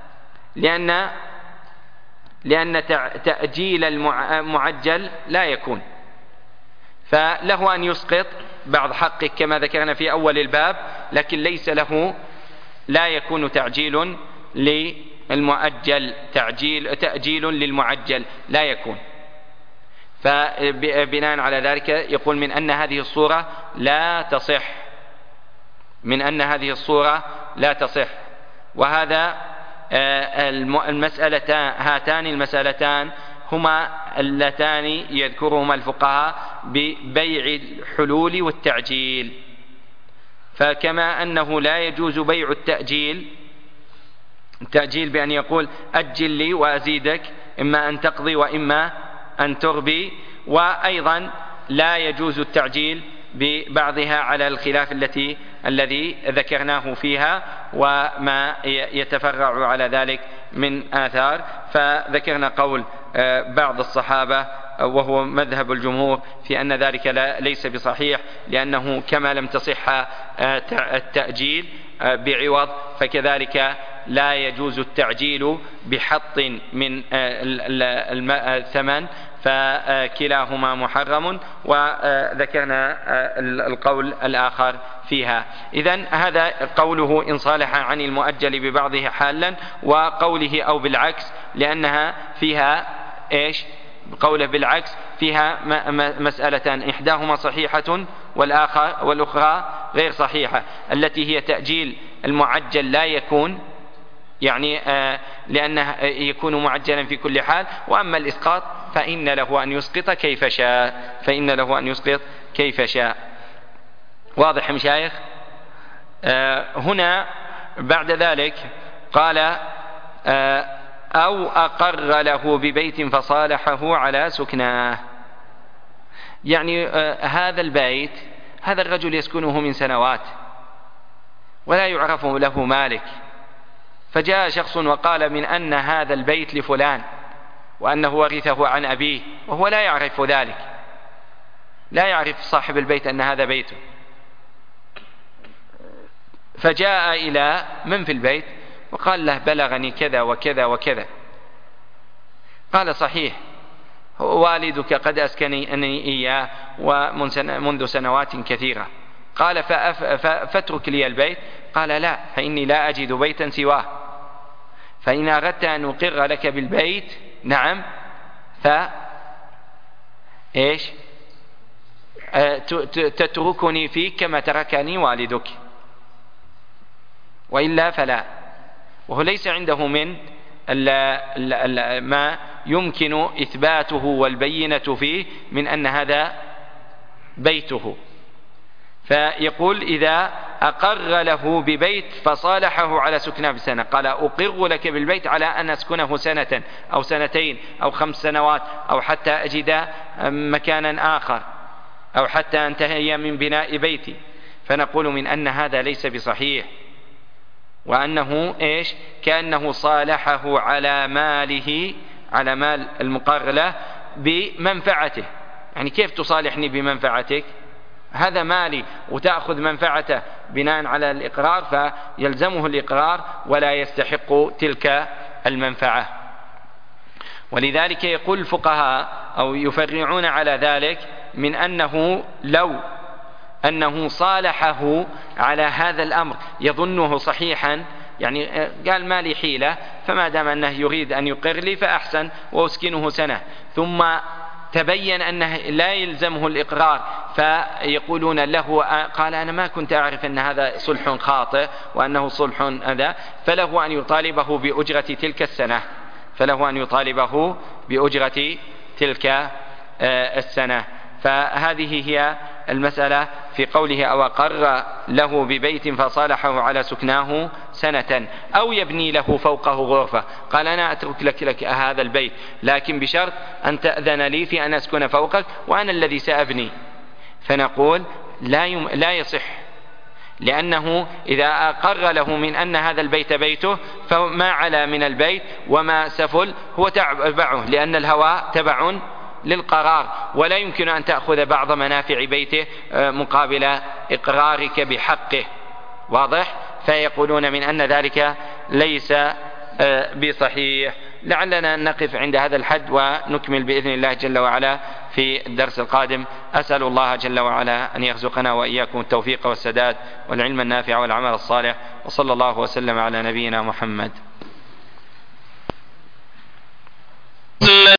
لأن تأجيل المعجل لا يكون، فله أن يسقط بعض حقه كما ذكرنا في أول الباب، لكن لا يكون تعجيل للمؤجل، تأجيل للمعجل لا يكون. فبناء على ذلك يقول من أن هذه الصورة لا تصح، وهذا هاتان المسألتان هما اللتان يذكرهما الفقهاء ببيع الحلول والتعجيل. فكما أنه لا يجوز بيع التأجيل بأن يقول أجل لي وأزيدك، إما أن تقضي وإما أن تربي، وأيضا لا يجوز التعجيل ببعضها على الخلاف الذي ذكرناه فيها وما يتفرع على ذلك من آثار. فذكرنا قول بعض الصحابة وهو مذهب الجمهور في أن ذلك ليس بصحيح، لأنه كما لم تصح التأجيل بعوض فكذلك لا يجوز التعجيل بحط من الثمن، فكلاهما محرم، وذكرنا القول الآخر فيها. إذن هذا قوله إن صالح عن المؤجل ببعضه حالا، وقوله أو بالعكس لأنها فيها قوله بالعكس فيها مسألتان، إحداهما صحيحة والأخرى غير صحيحة. التي هي تأجيل المعجل لا يكون، يعني لأنه يكون معجلا في كل حال، وأما الإسقاط فإن له أن يسقط كيف شاء. واضح مشايخ؟ هنا بعد ذلك قال أو أقر له ببيت فصالحه على سكناه، يعني هذا البيت هذا الرجل يسكنه من سنوات ولا يعرف له مالك، فجاء شخص وقال من أن هذا البيت لفلان وأنه ورثه عن أبيه، وهو لا يعرف ذلك، لا يعرف صاحب البيت أن هذا بيته، فجاء إلى من في البيت وقال له بلغني كذا وكذا وكذا. قال صحيح والدك قد أسكنني إياه ومنذ سنوات كثيرة. قال فاترك لي البيت. قال لا، فإني لا أجد بيتا سواه، فإن أردت أن أقر لك بالبيت نعم تتركني فيك كما تركني والدك، وإلا فلا. وهو ليس عنده من ما يمكن إثباته والبينة فيه من أن هذا بيته. فيقول إذا أقر له ببيت فصالحه على سكنه بسنة، قال أقر لك بالبيت على أن أسكنه سنة أو سنتين أو 5 سنوات أو حتى أجد مكانا آخر أو حتى أنتهي من بناء بيتي، فنقول من أن هذا ليس بصحيح، وأنه كأنه صالحه على ماله، على مال المقر له بمنفعته. يعني كيف تصالحني بمنفعتك؟ هذا مالي وتأخذ منفعته بناء على الإقرار، فيلزمه الإقرار ولا يستحق تلك المنفعة. ولذلك يقول الفقهاء أو يفرعون على ذلك من أنه لو أنه صالحه على هذا الأمر يظنه صحيحا، يعني قال ما لي حيلة، فما دام أنه يريد أن يقر لي فأحسن وأسكنه سنة، ثم تبين أنه لا يلزمه الإقرار فيقولون له قال أنا ما كنت أعرف أن هذا صلح خاطئ وأنه صلح هذا، فله أن يطالبه بأجرة تلك السنة، فله أن يطالبه بأجرة تلك السنة. فهذه هي المسألة في قوله أو أقر له ببيت فصالحه على سكناه سنة أو يبني له فوقه غرفة. قال أنا أترك لك هذا البيت لكن بشرط أن تأذن لي في أن أسكن فوقك وأنا الذي سأبني، فنقول لا يصح، لأنه إذا أقر له من أن هذا البيت بيته فما على من البيت وما سفل هو تبعه، لأن الهواء تبع للقرار، ولا يمكن أن تأخذ بعض منافع بيته مقابل إقرارك بحقه، واضح؟ فيقولون من أن ذلك ليس بصحيح. لعلنا نقف عند هذا الحد ونكمل بإذن الله جل وعلا في الدرس القادم. أسأل الله جل وعلا أن يرزقنا وإياكم التوفيق والسداد والعلم النافع والعمل الصالح، وصلى الله وسلم على نبينا محمد.